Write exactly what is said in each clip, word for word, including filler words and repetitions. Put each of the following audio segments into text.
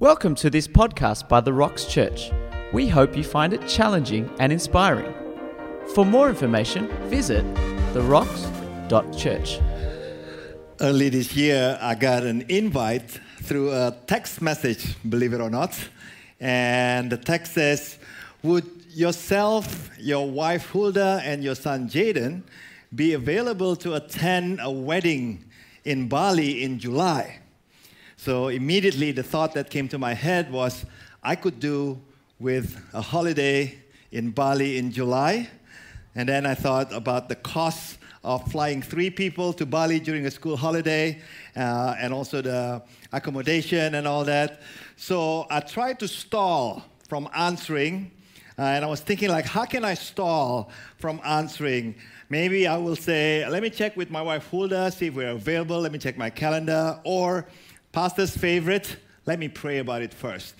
Welcome to this podcast by The Rocks Church. We hope you find it challenging and inspiring. For more information, visit the rocks dot church. Early this year, I got an invite through a text message, believe it or not. And the text says, would yourself, your wife Hulda, and your son Jaden be available to attend a wedding in Bali in July? So immediately the thought that came to my head was, I could do with a holiday in Bali in July. And then I thought about the cost of flying three people to Bali during a school holiday, uh, and also the accommodation and all that. So I tried to stall from answering, uh, and I was thinking, like, how can I stall from answering? Maybe I will say, let me check with my wife Hulda, see if we're available. Let me check my calendar. Or pastor's favorite, let me pray about it first.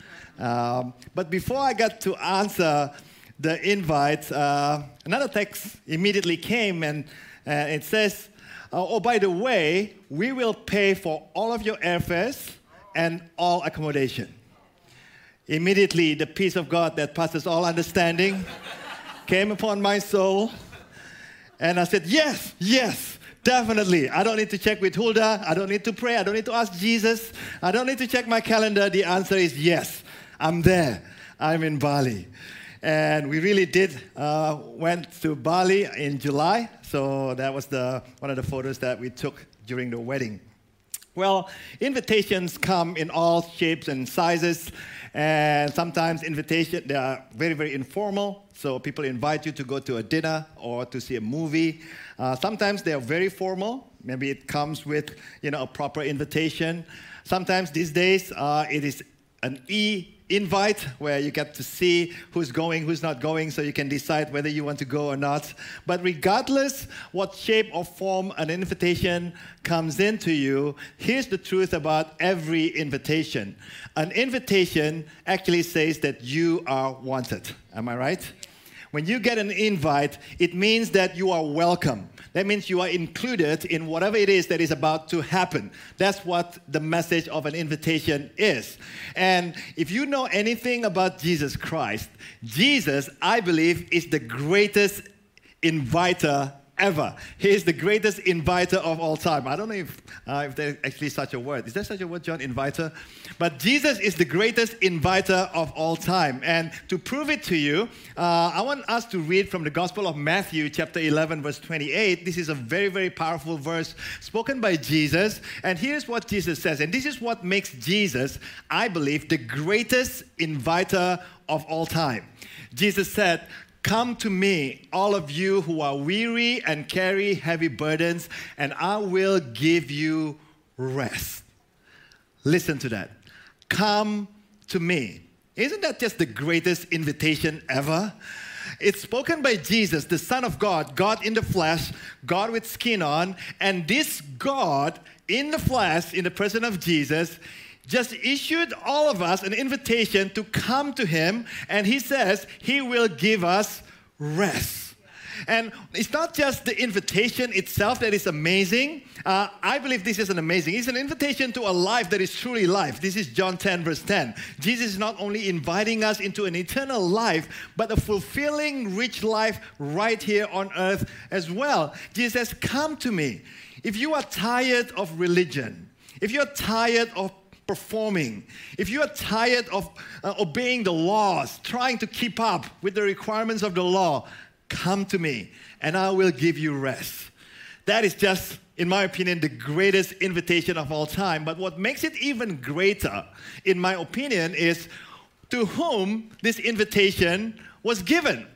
Um, but before I got to answer the invite, uh, another text immediately came, and uh, it says, uh, oh, by the way, we will pay for all of your airfares and all accommodation. Immediately, the peace of God that passes all understanding came upon my soul, and I said, yes, yes. Definitely. I don't need to check with Hulda. I don't need to pray. I don't need to ask Jesus. I don't need to check my calendar. The answer is yes. I'm there. I'm in Bali. And we really did uh, went to Bali in July. So that was the one of the photos that we took during the wedding. Well, invitations come in all shapes and sizes. And sometimes invitations, they are very, very informal. So people invite you to go to a dinner or to see a movie. Uh, sometimes they are very formal. Maybe it comes with, you know, a proper invitation. Sometimes these days uh, it is an e-invite where you get to see who's going, who's not going, so you can decide whether you want to go or not. But regardless what shape or form an invitation comes into you, here's the truth about every invitation. An invitation actually says that you are wanted. Am I right? When you get an invite, it means that you are welcome. That means you are included in whatever it is that is about to happen. That's what the message of an invitation is. And if you know anything about Jesus Christ, Jesus, I believe, is the greatest inviter ever. He is the greatest inviter of all time. I don't know if, uh, if there's actually such a word. Is there such a word, John, inviter? But Jesus is the greatest inviter of all time. And to prove it to you, uh, I want us to read from the Gospel of Matthew, chapter eleven, verse twenty-eight. This is a very, very powerful verse spoken by Jesus. And here's what Jesus says. And this is what makes Jesus, I believe, the greatest inviter of all time. Jesus said, "Come to me, all of you who are weary and carry heavy burdens, and I will give you rest." Listen to that. Come to me. Isn't that just the greatest invitation ever? It's spoken by Jesus, the Son of God, God in the flesh, God with skin on, and this God in the flesh, in the person of Jesus, just issued all of us an invitation to come to him, and he says he will give us rest. And it's not just the invitation itself that is amazing. Uh, I believe this is an amazing. It's an invitation to a life that is truly life. This is John ten, verse ten. Jesus is not only inviting us into an eternal life, but a fulfilling, rich life right here on earth as well. Jesus says, come to me. If you are tired of religion, if you're tired of performing, if you are tired of uh, obeying the laws, trying to keep up with the requirements of the law, come to me and I will give you rest. That is just, in my opinion, the greatest invitation of all time. But what makes it even greater, in my opinion, is to whom this invitation was given.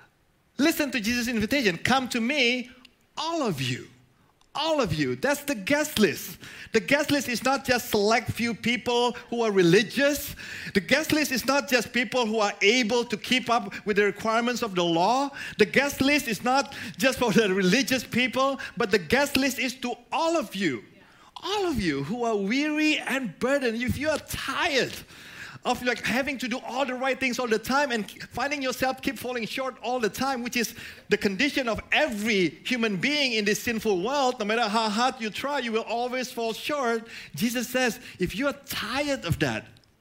Listen to Jesus' invitation. Come to me, all of you. All of you. That's the guest list. The guest list is not just select few people who are religious. The guest list is not just people who are able to keep up with the requirements of the law. The guest list is not just for the religious people, but the guest list is to all of you. All of you who are weary and burdened. If you are tired of like having to do all the right things all the time and finding yourself keep falling short all the time, which is the condition of every human being in this sinful world. No matter how hard you try, you will always fall short. Jesus says, if you are tired of that,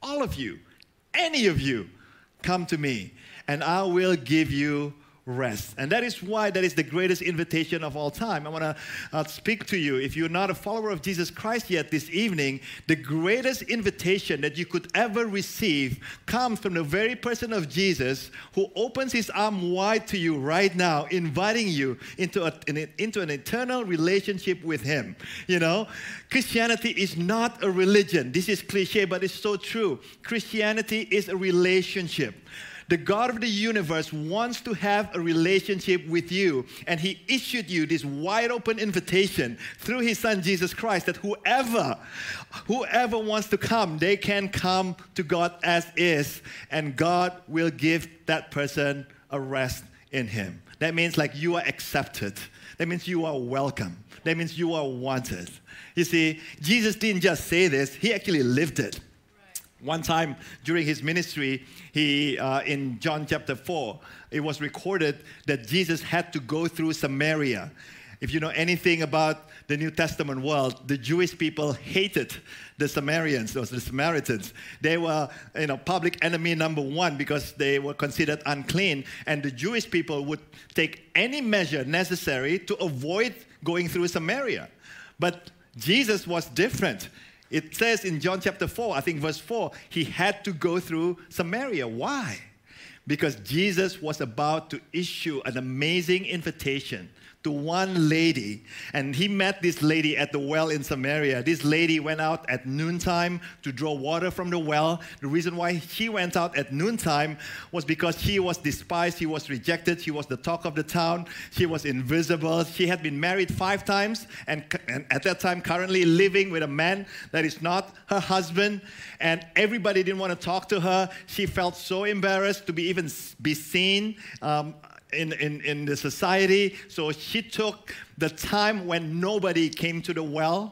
all of you, any of you, come to me, and I will give you rest. And that is why that is the greatest invitation of all time. I want to uh, speak to you. If you're not a follower of Jesus Christ yet this evening, the greatest invitation that you could ever receive comes from the very person of Jesus, who opens his arm wide to you right now, inviting you into, a, into an eternal relationship with him. You know, Christianity is not a religion. This is cliche, but it's so true. Christianity is a relationship. The God of the universe wants to have a relationship with you, and he issued you this wide open invitation through his son Jesus Christ, that whoever, whoever wants to come, they can come to God as is, and God will give that person a rest in him. That means like you are accepted. That means you are welcome. That means you are wanted. You see, Jesus didn't just say this, he actually lived it. One time during his ministry, he uh, in John chapter four, it was recorded that Jesus had to go through Samaria. If you know anything about the New Testament world, the Jewish people hated the Samaritans, or the Samaritans. They were, you know, public enemy number one because they were considered unclean, and the Jewish people would take any measure necessary to avoid going through Samaria. But Jesus was different. It says in John chapter four, I think verse four, he had to go through Samaria. Why? Because Jesus was about to issue an amazing invitation to one lady, and he met this lady at the well in Samaria. This lady went out at noontime to draw water from the well. The reason why she went out at noontime was because she was despised, she was rejected, she was the talk of the town, she was invisible. She had been married five times, and, and at that time currently living with a man that is not her husband, and everybody didn't want to talk to her. She felt so embarrassed to be even be seen um, In, in, in the society. So she took the time when nobody came to the well,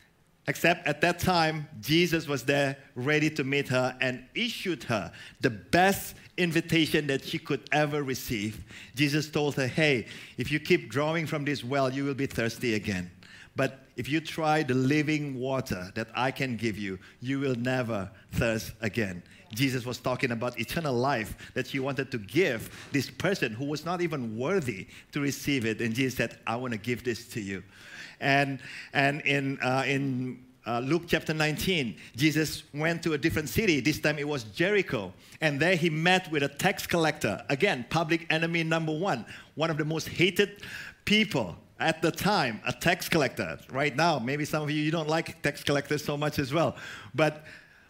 except at that time, Jesus was there ready to meet her and issued her the best invitation that she could ever receive. Jesus told her, hey, if you keep drawing from this well, you will be thirsty again. But if you try the living water that I can give you, you will never thirst again. Jesus was talking about eternal life that he wanted to give this person who was not even worthy to receive it. And Jesus said, I want to give this to you. And, and in, uh, in uh, Luke chapter nineteen, Jesus went to a different city. This time it was Jericho. And there he met with a tax collector. Again, public enemy number one. One of the most hated people at the time, a tax collector. Right now, maybe some of you, you don't like tax collectors so much as well. But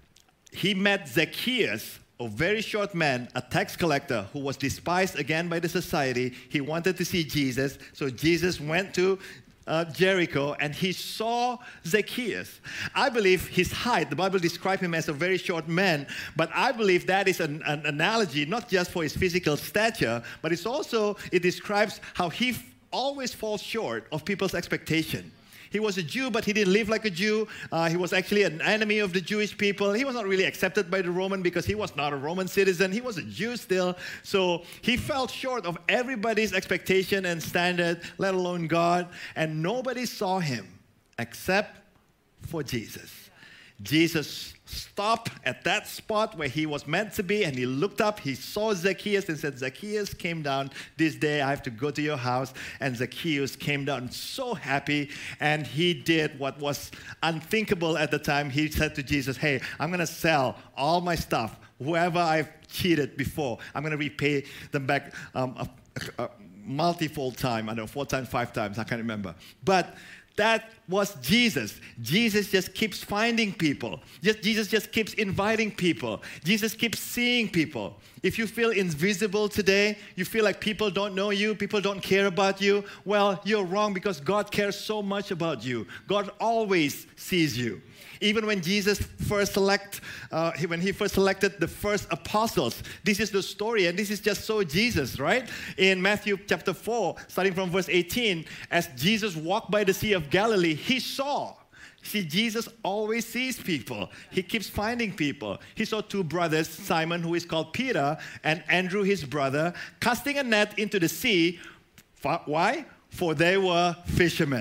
he met Zacchaeus, a very short man, a tax collector who was despised again by the society. He wanted to see Jesus, so Jesus went to uh, Jericho and he saw Zacchaeus. I believe his height, the Bible describes him as a very short man, but I believe that is an, an analogy not just for his physical stature, but it's also, it describes how he f- always falls short of people's expectation. He was a Jew, but he didn't live like a Jew. Uh, he was actually an enemy of the Jewish people. He was not really accepted by the Roman because he was not a Roman citizen. He was a Jew still. So he fell short of everybody's expectation and standard, let alone God. And nobody saw him except for Jesus. Jesus stopped at that spot where he was meant to be, and he looked up, he saw Zacchaeus and said, Zacchaeus, came down this day, I have to go to your house. And Zacchaeus came down so happy, and he did what was unthinkable at the time. He said to Jesus, hey, I'm going to sell all my stuff. Whoever I've cheated before, I'm going to repay them back um, a, a multifold time. I don't know, four times, five times, I can't remember. But that was Jesus. Jesus just keeps finding people. Just, Jesus just keeps inviting people. Jesus keeps seeing people. If you feel invisible today, you feel like people don't know you, people don't care about you, well, you're wrong because God cares so much about you. God always sees you. Even when Jesus first select, uh, when he first selected the first apostles, this is the story, and this is just so Jesus, right? In Matthew chapter four, starting from verse eighteen, as Jesus walked by the Sea of Galilee, he saw. See, Jesus always sees people. He keeps finding people. He saw two brothers, Simon, who is called Peter, and Andrew, his brother, casting a net into the sea. Why? For they were fishermen.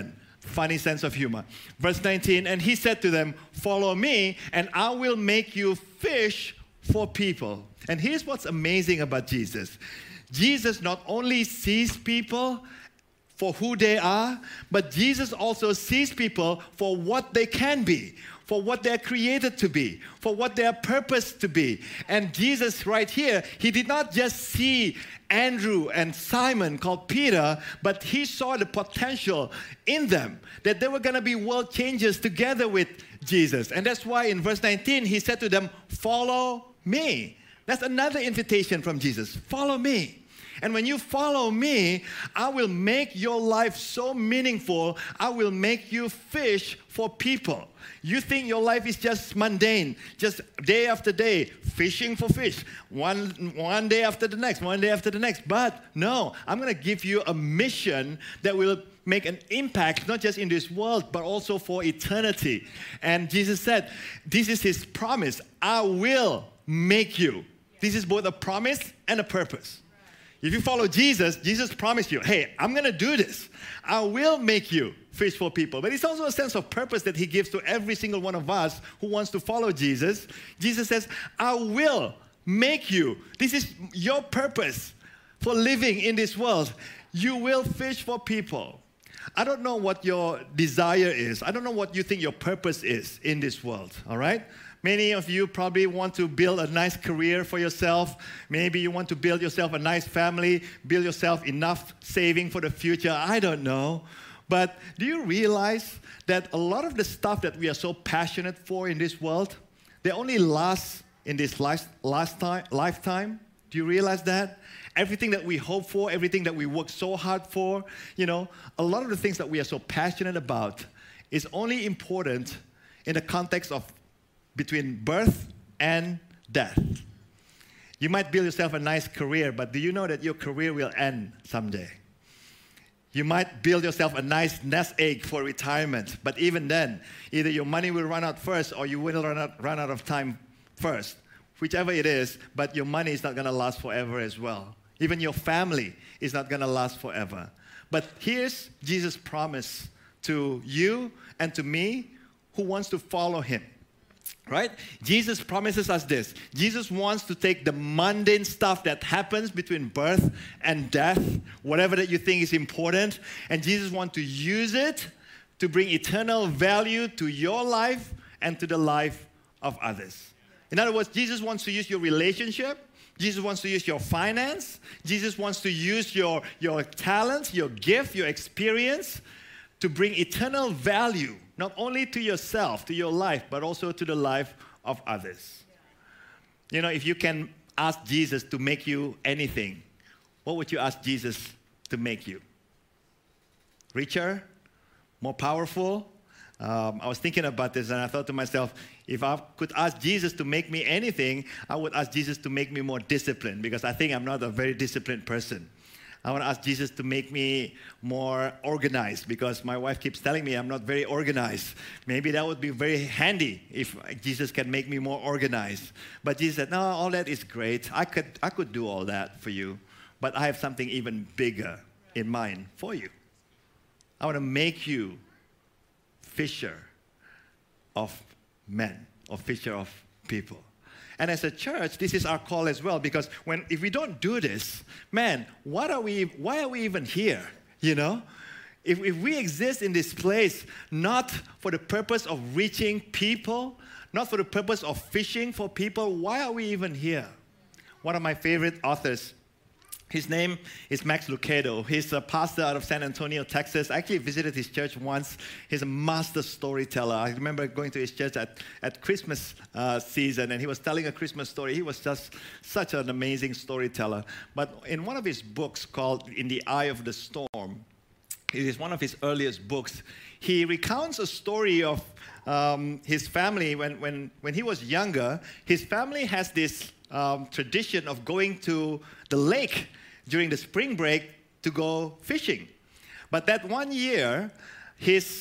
funny sense of humor. Verse nineteen, and he said to them, follow me, and I will make you fish for people. And here's what's amazing about Jesus. Jesus not only sees people for who they are, but Jesus also sees people for what they can be, for what they're created to be, for what they're purposed to be. And Jesus right here, he did not just see Andrew and Simon called Peter, but he saw the potential in them, that they were going to be world changers together with Jesus. And that's why in verse nineteen, he said to them, follow me. That's another invitation from Jesus. Follow me. And when you follow me, I will make your life so meaningful. I will make you fish for people. You think your life is just mundane, just day after day, fishing for fish, one, one day after the next, one day after the next. But no, I'm going to give you a mission that will make an impact, not just in this world, but also for eternity. And Jesus said, this is his promise. I will make you. This is both a promise and a purpose. If you follow Jesus, Jesus promised you, hey, I'm going to do this. I will make you fish for people. But it's also a sense of purpose that he gives to every single one of us who wants to follow Jesus. Jesus says, I will make you. This is your purpose for living in this world. You will fish for people. I don't know what your desire is. I don't know what you think your purpose is in this world, all right? Many of you probably want to build a nice career for yourself. Maybe you want to build yourself a nice family, build yourself enough saving for the future. I don't know. But do you realize that a lot of the stuff that we are so passionate for in this world, they only last in this last, last time, lifetime? Do you realize that? Everything that we hope for, everything that we work so hard for, you know, a lot of the things that we are so passionate about is only important in the context of between birth and death. You might build yourself a nice career, but do you know that your career will end someday? You might build yourself a nice nest egg for retirement, but even then, either your money will run out first or you will run out, run out of time first. Whichever it is, but your money is not going to last forever as well. Even your family is not going to last forever. But here's Jesus' promise to you and to me who wants to follow him. Right? Jesus promises us this. Jesus wants to take the mundane stuff that happens between birth and death, whatever that you think is important, and Jesus wants to use it to bring eternal value to your life and to the life of others. In other words, Jesus wants to use your relationship. Jesus wants to use your finance. Jesus wants to use your, your talents, your gift, your experience to bring eternal value, not only to yourself, to your life, but also to the life of others. You know, if you can ask Jesus to make you anything, what would you ask Jesus to make you? Richer? More powerful? Um, I was thinking about this and I thought to myself, if I could ask Jesus to make me anything, I would ask Jesus to make me more disciplined, because I think I'm not a very disciplined person. I want to ask Jesus to make me more organized, because my wife keeps telling me I'm not very organized. Maybe that would be very handy if Jesus can make me more organized. But Jesus said, no, all that is great. I could, I could do all that for you, but I have something even bigger in mind for you. I want to make you fisher of men, or fisher of people. And as a church, this is our call as well, because when if we don't do this, man, what are we? Why are we even here? You know, if if we exist in this place not for the purpose of reaching people, not for the purpose of fishing for people, why are we even here? One of my favorite authors, his name is Max Lucado. He's a pastor out of San Antonio, Texas. I actually visited his church once. He's a master storyteller. I remember going to his church at, at Christmas uh, season, and he was telling a Christmas story. He was just such an amazing storyteller. But in one of his books called In the Eye of the Storm, it is one of his earliest books, he recounts a story of um, his family. When, when, when he was younger, his family has this um, tradition of going to the lake during the spring break to go fishing. But that one year, his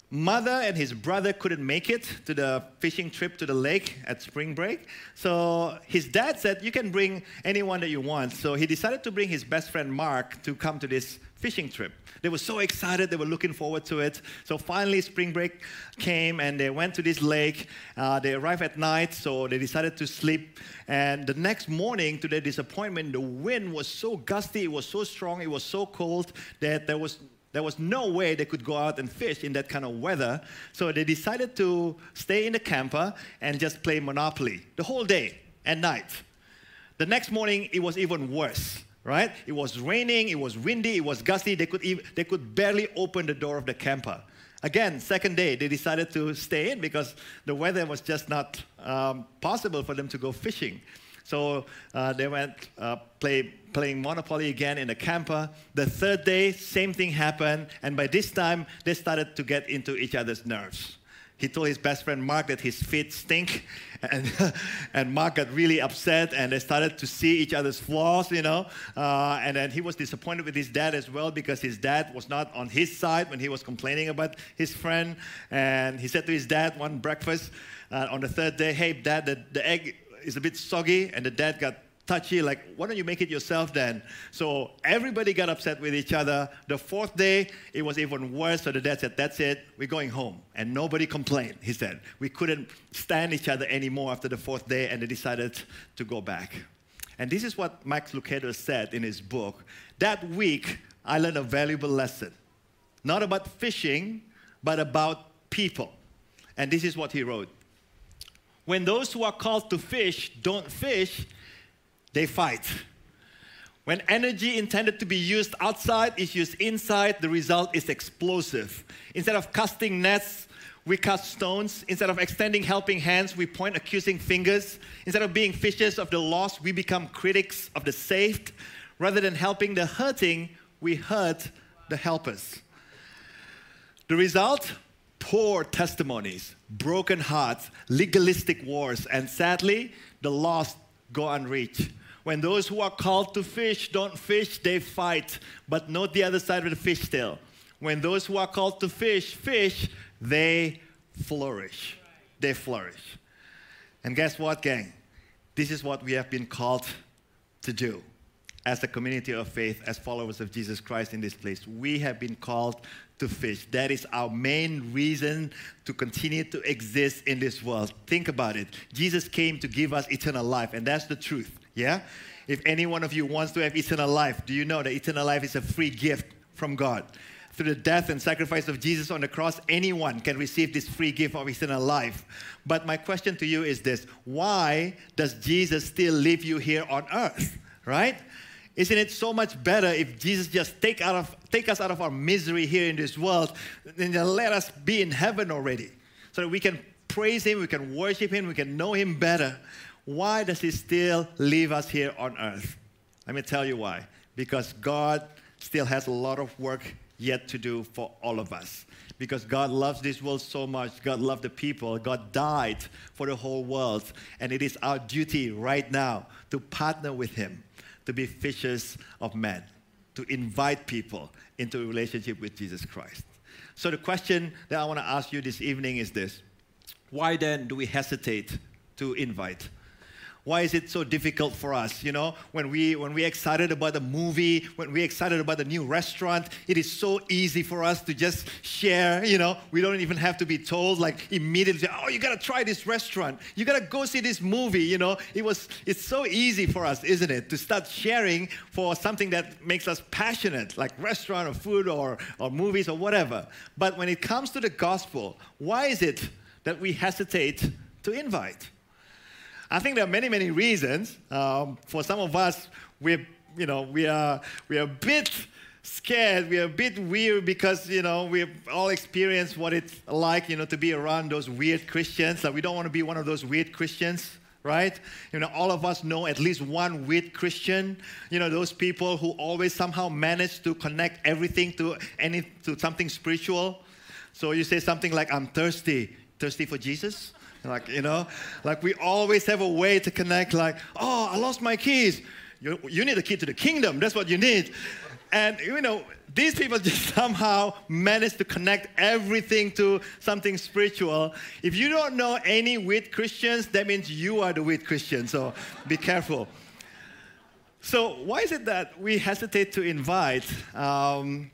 mother and his brother couldn't make it to the fishing trip to the lake at spring break. So his dad said, you can bring anyone that you want. So he decided to bring his best friend Mark to come to this fishing trip. They were so excited. They were looking forward to it. So finally, spring break came, and they went to this lake. Uh, they arrived at night, so they decided to sleep. And the next morning, to their disappointment, the wind was so gusty, it was so strong, it was so cold that there was there was no way they could go out and fish in that kind of weather. So they decided to stay in the camper and just play Monopoly the whole day and night. The next morning, it was even worse. Right? It was raining, it was windy, it was gusty. They could, even, they could barely open the door of the camper. Again, second day, they decided to stay in because the weather was just not um, possible for them to go fishing. So uh, they went uh, play, playing Monopoly again in the camper. The third day, same thing happened. And by this time, they started to get into each other's nerves. He told his best friend Mark that his feet stink, and and Mark got really upset, and they started to see each other's flaws, you know. Uh, and then he was disappointed with his dad as well because his dad was not on his side when he was complaining about his friend. And he said to his dad one breakfast uh, on the third day, "Hey, Dad, the, the egg is a bit soggy," and the dad got touchy, like, "Why don't you make it yourself then?" So everybody got upset with each other. The fourth day, it was even worse. So the dad said, "That's it, we're going home." And nobody complained, he said. We couldn't stand each other anymore after the fourth day, and they decided to go back. And this is what Max Lucado said in his book. That week, I learned a valuable lesson. Not about fishing, but about people. And this is what he wrote. When those who are called to fish don't fish, they fight. When energy intended to be used outside is used inside, the result is explosive. Instead of casting nets, we cast stones. Instead of extending helping hands, we point accusing fingers. Instead of being fishers of the lost, we become critics of the saved. Rather than helping the hurting, we hurt the helpers. The result? Poor testimonies, broken hearts, legalistic wars, and sadly, the lost go unreached. When those who are called to fish don't fish, they fight. But note the other side of the fish tail. When those who are called to fish, fish, they flourish. They flourish. And guess what, gang? This is what we have been called to do. As a community of faith, as followers of Jesus Christ in this place, we have been called to fish. That is our main reason to continue to exist in this world. Think about it. Jesus came to give us eternal life, and that's the truth, yeah? If any one of you wants to have eternal life, do you know that eternal life is a free gift from God? Through the death and sacrifice of Jesus on the cross, anyone can receive this free gift of eternal life. But my question to you is this: why does Jesus still leave you here on earth, right? Isn't it so much better if Jesus just take out of take us out of our misery here in this world, and let us be in heaven already, so that we can praise Him, we can worship Him, we can know Him better? Why does He still leave us here on earth? Let me tell you why. Because God still has a lot of work yet to do for all of us. Because God loves this world so much. God loved the people. God died for the whole world. And it is our duty right now to partner with Him, to be fishers of men, to invite people into a relationship with Jesus Christ. So the question that I want to ask you this evening is this: why then do we hesitate to invite? Why is it so difficult for us? You know, when we when we're excited about a movie, when we're excited about a new restaurant, it is so easy for us to just share. You know, we don't even have to be told, like, immediately, "Oh, you gotta try this restaurant. You gotta go see this movie." You know, it was it's so easy for us, isn't it, to start sharing for something that makes us passionate, like restaurant or food or or movies or whatever. But when it comes to the gospel, why is it that we hesitate to invite? I think there are many, many reasons. Um, for some of us, we're, you know, we are we are a bit scared. We are a bit weird because, you know, we've all experienced what it's like, you know, to be around those weird Christians. Like, we don't want to be one of those weird Christians, right? You know, all of us know at least one weird Christian. You know, those people who always somehow manage to connect everything to any to something spiritual. So you say something like, "I'm thirsty." Thirsty for Jesus? Like, you know, like we always have a way to connect, like, "Oh, I lost my keys." You, you need a key to the kingdom. That's what you need. And, you know, these people just somehow manage to connect everything to something spiritual. If you don't know any weird Christians, that means you are the weird Christian, so be careful. So why is it that we hesitate to invite? Um,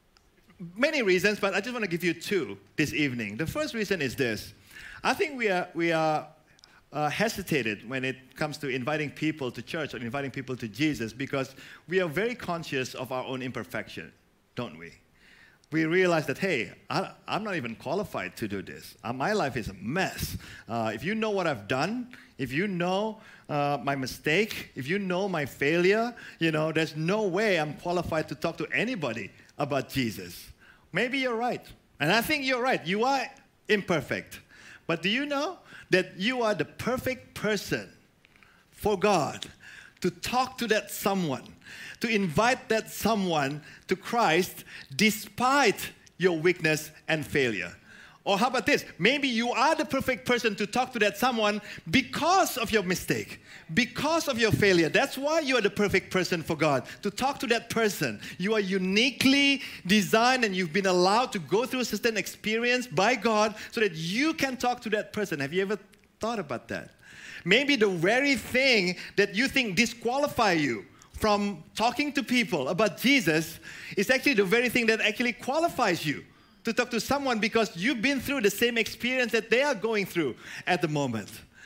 many reasons, but I just want to give you two this evening. The first reason is this. I think we are, we are uh, hesitated when it comes to inviting people to church or inviting people to Jesus because we are very conscious of our own imperfection, don't we? We realize that, hey, I, I'm not even qualified to do this. Uh, my life is a mess. Uh, if you know what I've done, if you know uh, my mistake, if you know my failure, you know, there's no way I'm qualified to talk to anybody about Jesus. Maybe you're right. And I think you're right. You are imperfect. But do you know that you are the perfect person for God to talk to that someone, to invite that someone to Christ despite your weakness and failure? Or how about this? Maybe you are the perfect person to talk to that someone because of your mistake, because of your failure. That's why you are the perfect person for God, to talk to that person. You are uniquely designed and you've been allowed to go through a certain experience by God so that you can talk to that person. Have you ever thought about that? Maybe the very thing that you think disqualify you from talking to people about Jesus is actually the very thing that actually qualifies you to talk to someone because you've been through the same experience that they are going through at the moment.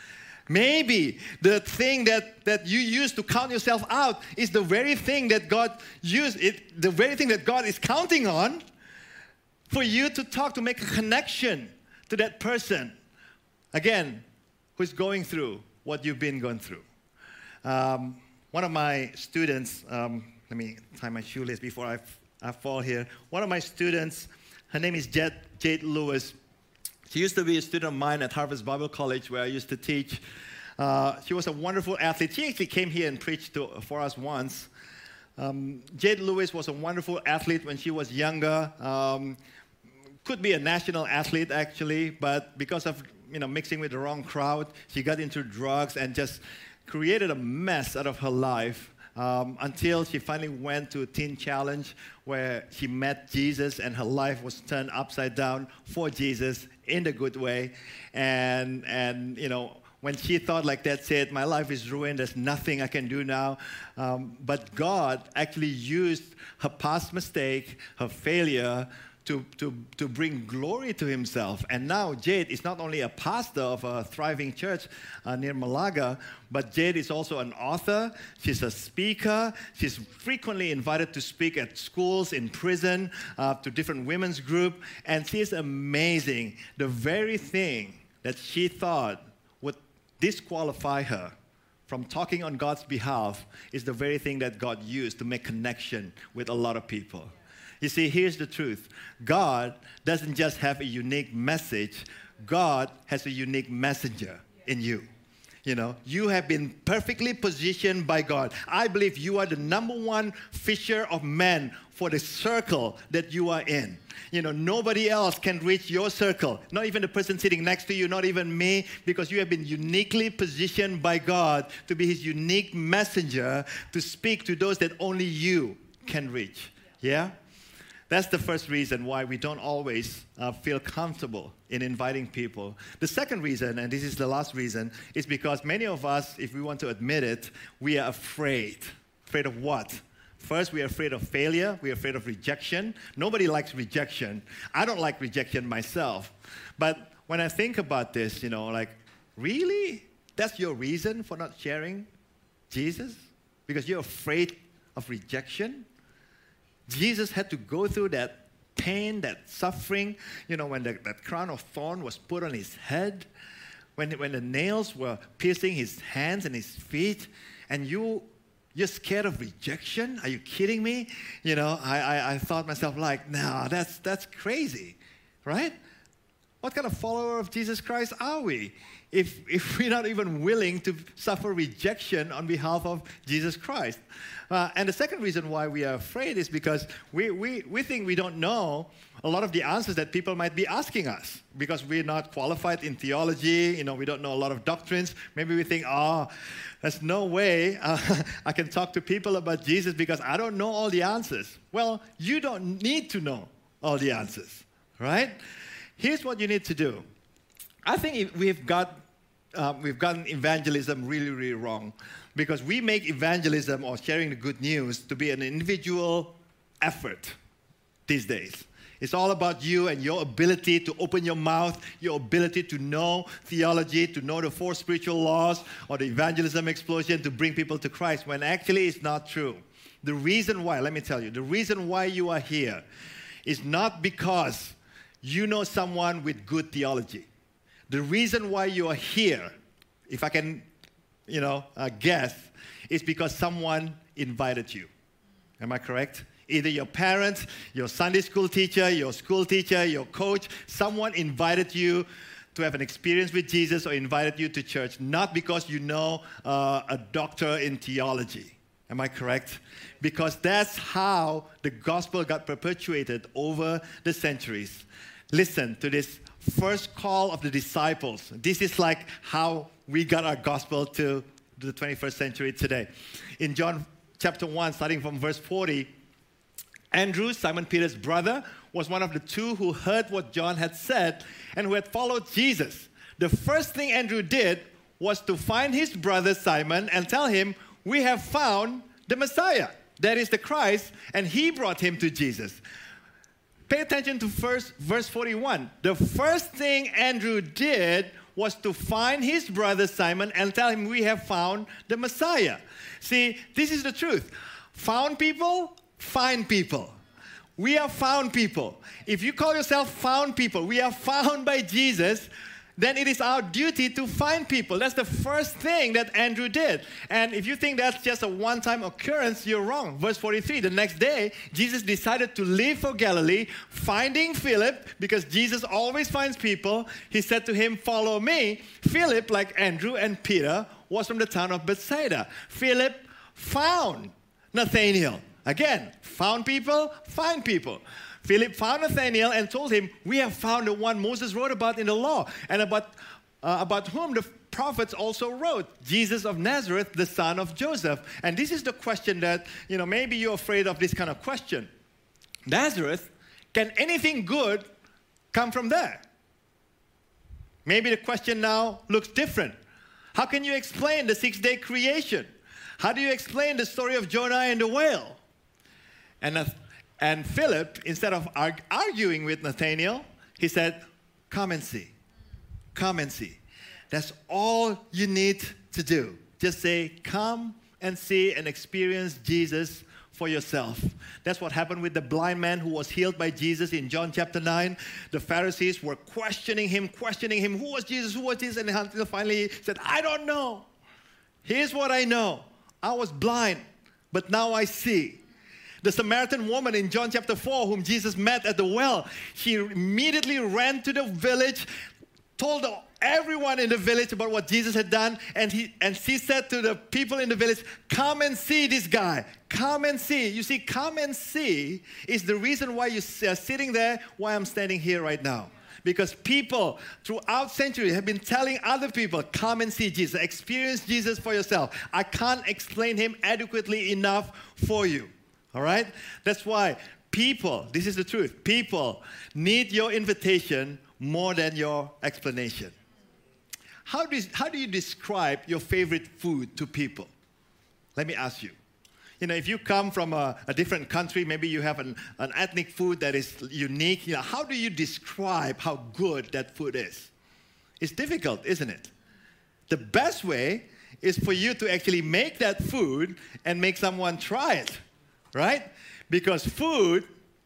Maybe the thing that, that you use to count yourself out is the very thing that God used, it, the very thing that God is counting on for you to talk, to make a connection to that person, again, who's going through what you've been going through. Um, one of my students, um, let me tie my shoelace before I, I fall here. One of my students, her name is Jade, Jade Lewis. She used to be a student of mine at Harvest Bible College where I used to teach. Uh, she was a wonderful athlete. She actually came here and preached to, for us once. Um, Jade Lewis was a wonderful athlete when she was younger. Um, could be a national athlete actually, but because of you know mixing with the wrong crowd, she got into drugs and just created a mess out of her life. Um, until she finally went to a teen challenge where she met Jesus and her life was turned upside down for Jesus in the good way. And, and you know, when she thought like that, said, my life is ruined, there's nothing I can do now. Um, but God actually used her past mistake, her failure, To, to, to bring glory to himself. And now Jade is not only a pastor of a thriving church uh, near Malaga, but Jade is also an author. She's a speaker. She's frequently invited to speak at schools, in prison, uh, to different women's groups. And she is amazing. The very thing that she thought would disqualify her from talking on God's behalf is the very thing that God used to make connection with a lot of people. You see, here's the truth. God doesn't just have a unique message. God has a unique messenger in you. You know, you have been perfectly positioned by God. I believe you are the number one fisher of men for the circle that you are in. You know, nobody else can reach your circle. Not even the person sitting next to you, not even me, because you have been uniquely positioned by God to be his unique messenger to speak to those that only you can reach. Yeah? That's the first reason why we don't always uh, feel comfortable in inviting people. The second reason, and this is the last reason, is because many of us, if we want to admit it, we are afraid. Afraid of what? First, we are afraid of failure. We are afraid of rejection. Nobody likes rejection. I don't like rejection myself. But when I think about this, you know, like, really? That's your reason for not sharing Jesus? Because you're afraid of rejection? Jesus had to go through that pain, that suffering, you know, when the, that crown of thorn was put on his head, when, when the nails were piercing his hands and his feet, and you, you're scared of rejection? Are you kidding me? You know, I, I, I thought myself like, no, that's, that's crazy, right? what kind of follower of Jesus Christ are we if, if we're not even willing to suffer rejection on behalf of Jesus Christ? Uh, and the second reason why we are afraid is because we, we, we think we don't know a lot of the answers that people might be asking us because we're not qualified in theology, you know, we don't know a lot of doctrines. Maybe we think, oh, there's no way uh, I can talk to people about Jesus because I don't know all the answers. Well, you don't need to know all the answers, right? Here's what you need to do. I think we've got uh, we've gotten evangelism really, really wrong because we make evangelism or sharing the good news to be an individual effort these days. It's all about you and your ability to open your mouth, your ability to know theology, to know the four spiritual laws or the evangelism explosion to bring people to Christ, when actually it's not true. The reason why, let me tell you, the reason why you are here is not because you know someone with good theology. The reason why you are here, if I can, you know, uh, guess, is because someone invited you. Am I correct? Either your parents, your Sunday school teacher, your school teacher, your coach, someone invited you to have an experience with Jesus or invited you to church, not because you know uh, a doctor in theology. Am I correct? Because that's how the gospel got perpetuated over the centuries. Listen to this first call of the disciples. This is like how we got our gospel to the twenty-first century today. In John chapter one, starting from verse forty, Andrew, Simon Peter's brother, was one of the two who heard what John had said and who had followed Jesus. The first thing Andrew did was to find his brother Simon and tell him, "We have found the Messiah, that is the Christ," and he brought him to Jesus. Pay attention to first, verse forty-one. The first thing Andrew did was to find his brother Simon and tell him, "We have found the Messiah." See, this is the truth. Found people, find people. We are found people. If you call yourself found people, we are found by Jesus, then it is our duty to find people. That's the first thing that Andrew did. And if you think that's just a one-time occurrence, you're wrong. Verse forty-three, the next day, Jesus decided to leave for Galilee, finding Philip, because Jesus always finds people. He said to him, "Follow me." Philip, like Andrew and Peter, was from the town of Bethsaida. Philip found Nathanael. Again, found people, find people. Philip found Nathanael and told him, "We have found the one Moses wrote about in the law, and about, uh, about whom the prophets also wrote, Jesus of Nazareth, the son of Joseph." And this is the question that, you know, maybe you're afraid of this kind of question. Nazareth, can anything good come from there? Maybe the question now looks different. How can you explain the six-day creation? How do you explain the story of Jonah and the whale? And uh, And Philip, instead of arg- arguing with Nathanael, he said, "Come and see. Come and see." That's all you need to do. Just say, "Come and see and experience Jesus for yourself." That's what happened with the blind man who was healed by Jesus in John chapter nine. The Pharisees were questioning him, questioning him. Who was Jesus? Who was Jesus? And until finally he said, "I don't know. Here's what I know. I was blind, but now I see." The Samaritan woman in John chapter four, whom Jesus met at the well, she immediately ran to the village, told everyone in the village about what Jesus had done, and, he, and she said to the people in the village, "Come and see this guy. Come and see." You see, come and see is the reason why you're sitting there, why I'm standing here right now. Because people throughout centuries have been telling other people, "Come and see Jesus. Experience Jesus for yourself. I can't explain him adequately enough for you." All right? That's why people, this is the truth, people need your invitation more than your explanation. How do you, how do you describe your favorite food to people? Let me ask you. You know, if you come from a, a different country, maybe you have an, an ethnic food that is unique. You know, how do you describe how good that food is? It's difficult, isn't it? The best way is for you to actually make that food and make someone try it. Right? Because food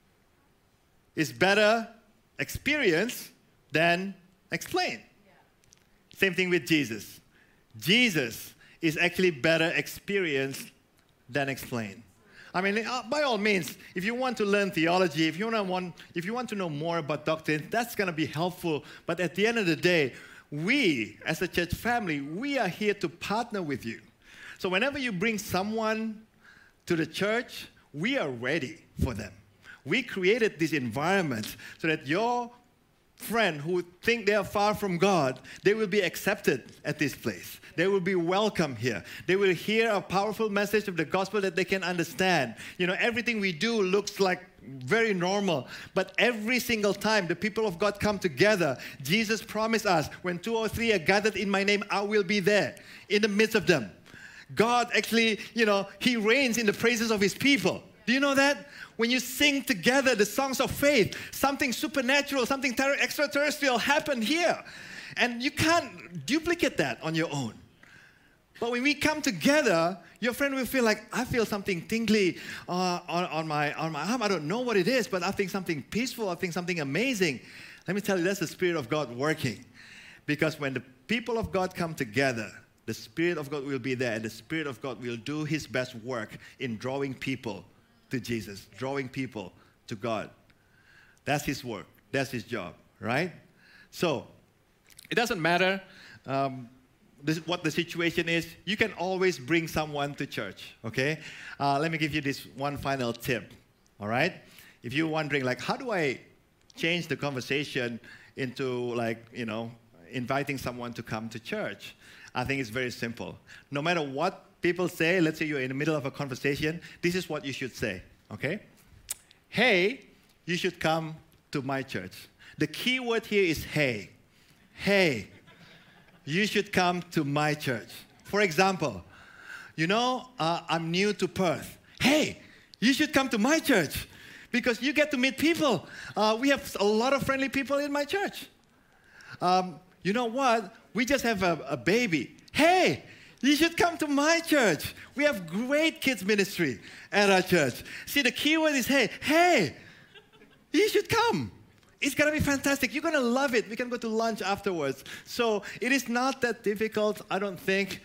is better experienced than explained. Yeah. Same thing with Jesus. Jesus is actually better experienced than explained. I mean, uh, by all means, if you want to learn theology, if you want to want, if you want to know more about doctrine, that's going to be helpful. But at the end of the day, we, as a church family, we are here to partner with you. So whenever you bring someone to the church, we are ready for them. We created this environment so that your friend who think they are far from God, they will be accepted at this place. They will be welcome here. They will hear a powerful message of the gospel that they can understand. You know, everything we do looks like very normal, but every single time the people of God come together, Jesus promised us, when two or three are gathered in my name, I will be there in the midst of them. God actually, you know, He reigns in the praises of His people. Do you know that? When you sing together the songs of faith, something supernatural, something ter- extraterrestrial happened here. And you can't duplicate that on your own. But when we come together, your friend will feel like, I feel something tingly uh, on, on, my, on my arm. I don't know what it is, but I think something peaceful. I think something amazing. Let me tell you, that's the Spirit of God working. Because when the people of God come together, the Spirit of God will be there, and the Spirit of God will do His best work in drawing people to Jesus, drawing people to God. That's His work. That's His job, right? So, it doesn't matter um, this, what the situation is. You can always bring someone to church, okay? Uh, let me give you this one final tip, all right? If you're wondering, like, how do I change the conversation into, like, you know, inviting someone to come to church? I think it's very simple. No matter what people say, let's say you're in the middle of a conversation, this is what you should say, okay? Hey, you should come to my church. The key word here is hey. Hey, you should come to my church. For example, you know, uh, I'm new to Perth. Hey, you should come to my church because you get to meet people. Uh, we have a lot of friendly people in my church. Um, you know what? We just have a, a baby. Hey, you should come to my church. We have great kids ministry at our church. See, the key word is hey. Hey, you should come. It's going to be fantastic. You're going to love it. We can go to lunch afterwards. So it is not that difficult, I don't think,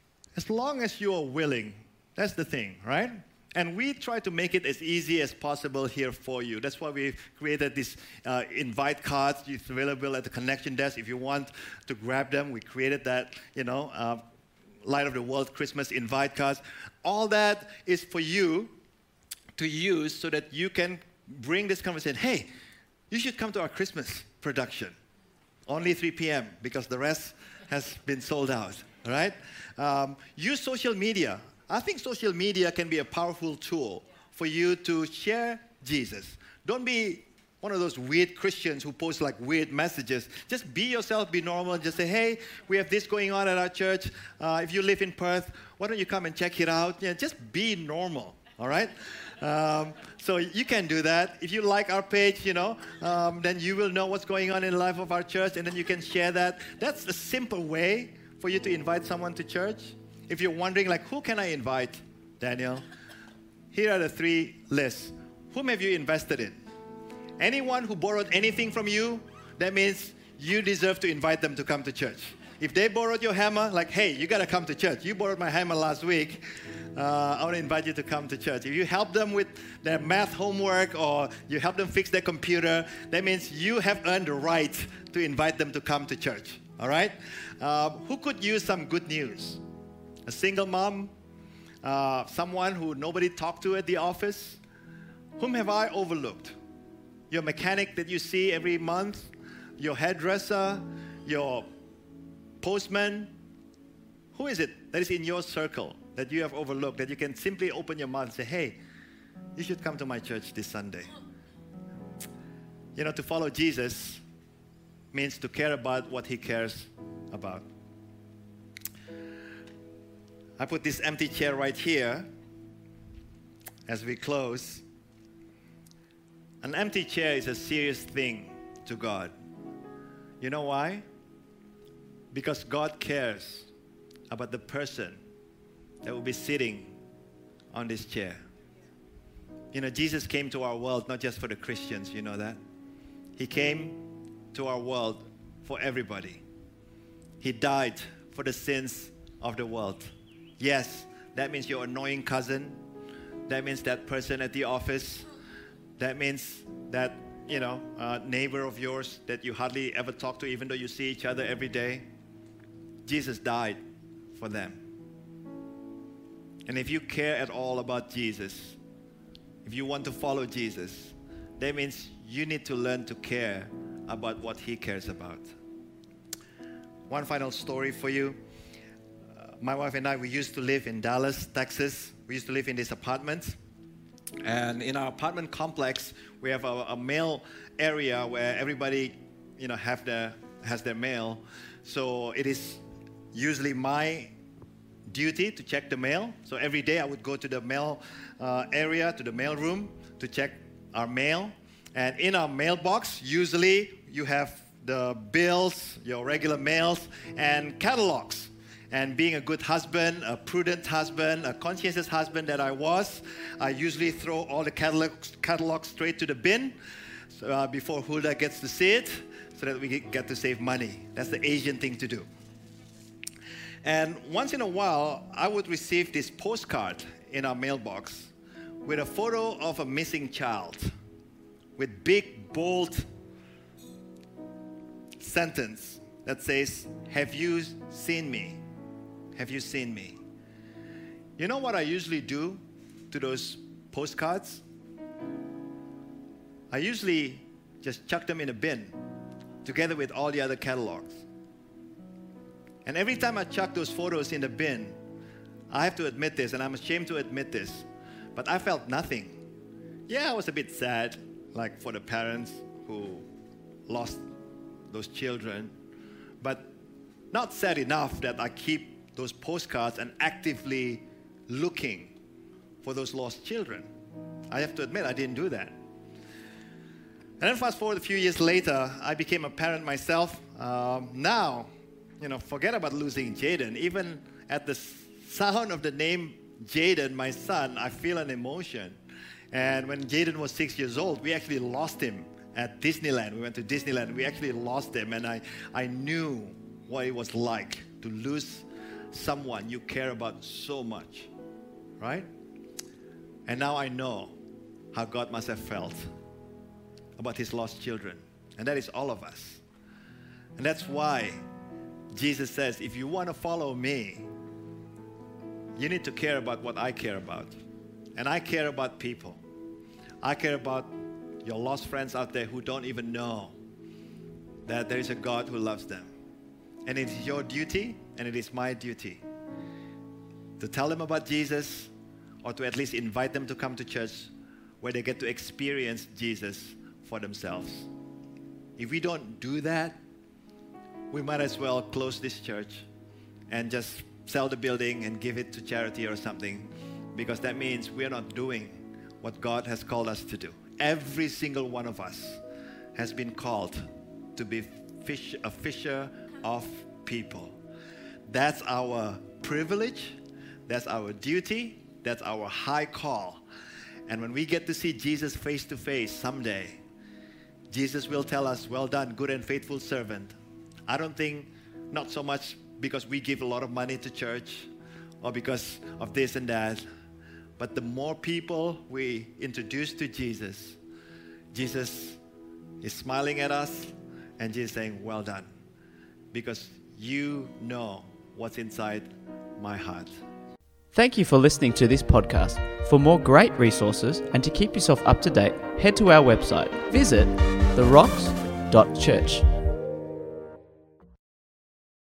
as long as you are willing. That's the thing, right? And we try to make it as easy as possible here for you. That's why we created this uh, invite cards. It's available at the connection desk. If you want to grab them, we created that, you know, uh, Light of the World Christmas invite cards. All that is for you to use so that you can bring this conversation. Hey, you should come to our Christmas production. Only three p.m. because the rest has been sold out, all right? Um, use social media. I think social media can be a powerful tool for you to share Jesus. Don't be one of those weird Christians who post like weird messages. Just be yourself, be normal. Just say, hey, we have this going on at our church. Uh, if you live in Perth, why don't you come and check it out? Yeah, just be normal, all right? Um, so you can do that. If you like our page, you know, um, then you will know what's going on in the life of our church, and then you can share that. That's a simple way for you to invite someone to church. If you're wondering, like, who can I invite, Daniel? Here are the three lists. Whom have you invested in? Anyone who borrowed anything from you, that means you deserve to invite them to come to church. If they borrowed your hammer, like, hey, you got to come to church. You borrowed my hammer last week. Uh, I want to invite you to come to church. If you help them with their math homework or you help them fix their computer, that means you have earned the right to invite them to come to church. All right? Uh, who could use some good news? A single mom? Uh, someone who nobody talked to at the office? Whom have I overlooked? Your mechanic that you see every month? Your hairdresser? Your postman? Who is it that is in your circle that you have overlooked, that you can simply open your mouth and say, hey, you should come to my church this Sunday? You know, to follow Jesus means to care about what He cares about. I put this empty chair right here as we close. An empty chair is a serious thing to God. You know why? Because God cares about the person that will be sitting on this chair. You know, Jesus came to our world not just for the Christians, you know that? He came to our world for everybody. He died for the sins of the world. Yes, that means your annoying cousin, That means that person at the office. That means that, you know, uh, neighbor of yours that you hardly ever talk to, even though you see each other every day. Jesus died for them. And if you care at all about Jesus, if you want to follow Jesus, that means you need to learn to care about what He cares about. One final story for you. Uh, my wife and I, we used to live in Dallas, Texas. We used to live in this apartment. And in our apartment complex, we have a, a mail area where everybody, you know, have their, has their mail. So it is usually my duty to check the mail. So every day I would go to the mail uh, area, to the mail room, to check our mail. And in our mailbox, usually you have the bills, your regular mails, and catalogs. And being a good husband, a prudent husband, a conscientious husband that I was, I usually throw all the catalogs, catalogs straight to the bin so, uh, before Hulda gets to see it, so that we get to save money. That's the Asian thing to do. And once in a while, I would receive this postcard in our mailbox with a photo of a missing child with big, bold sentence that says, "Have you seen me? Have you seen me?" You know what I usually do to those postcards? I usually just chuck them in a bin together with all the other catalogs. And every time I chuck those photos in the bin, I have to admit this, and I'm ashamed to admit this, but I felt nothing. Yeah, I was a bit sad, like for the parents who lost those children, but not sad enough that I keep those postcards and actively looking for those lost children. I have to admit, I didn't do that. And then fast forward a few years later, I became a parent myself. Um, now, you know, forget about losing Jaden. Even at the sound of the name Jaden, my son, I feel an emotion. And when Jaden was six years old, we actually lost him at Disneyland. We went to Disneyland. We actually lost him. And I, I knew what it was like to lose someone you care about so much, right? And now I know how God must have felt about His lost children. And that is all of us. And that's why Jesus says, if you want to follow me, you need to care about what I care about. And I care about people. I care about your lost friends out there who don't even know that there is a God who loves them. And it is your duty, and it is my duty, to tell them about Jesus, or to at least invite them to come to church where they get to experience Jesus for themselves. If we don't do that, we might as well close this church and just sell the building and give it to charity or something, because that means we're not doing what God has called us to do. Every single one of us has been called to be fish, a fisher of people. That's our privilege, that's our duty, that's our high call. And when we get to see Jesus face to face someday, Jesus will tell us, "Well done, good and faithful servant." I don't think, not so much because we give a lot of money to church or because of this and that, but the more people we introduce to Jesus, Jesus is smiling at us and Jesus saying, "Well done, because you know what's inside my heart." Thank you for listening to this podcast. For more great resources and to keep yourself up to date, head to our website. Visit the rocks dot church.